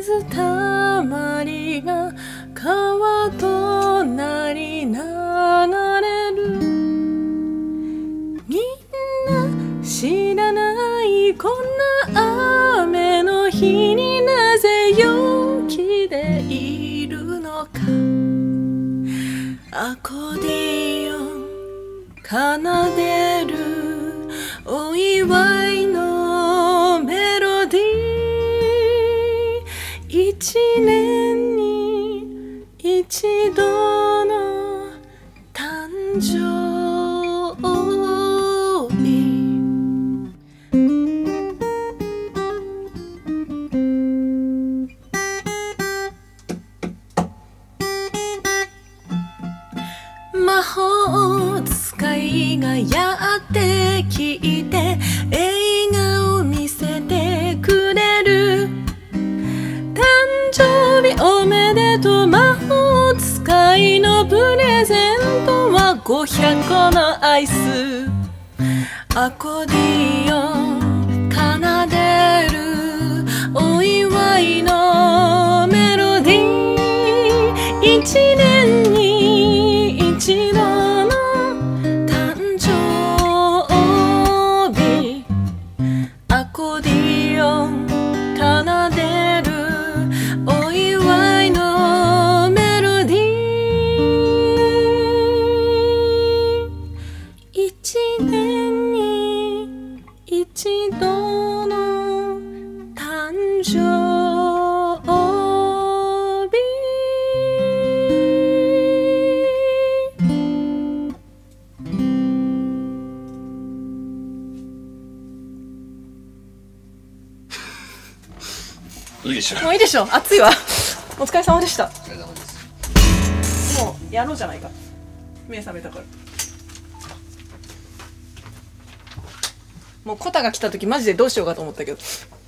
水たまりが川となり流れる。みんな知らないこんな雨の日になぜ陽気でいるのか。アコーディオン奏でるお祝いのメロディー。一年に一度の誕生日。魔法使いがやってきて映画を見せてくれる。誕生日おめでとう。魔法使いのプレゼントは500個のアイス。アコーディオン奏でるお祝いのメロディー。一年に一度の誕生日。アコーディオン奏でるお祝いのメロディー。一年に一度の誕生日。 いいでしょ。 もういいでしょ。暑いわ。お疲れ様でした。 お疲れ様です。 もうやろうじゃないか。目覚めたから。もうコタが来た時マジでどうしようかと思ったけど。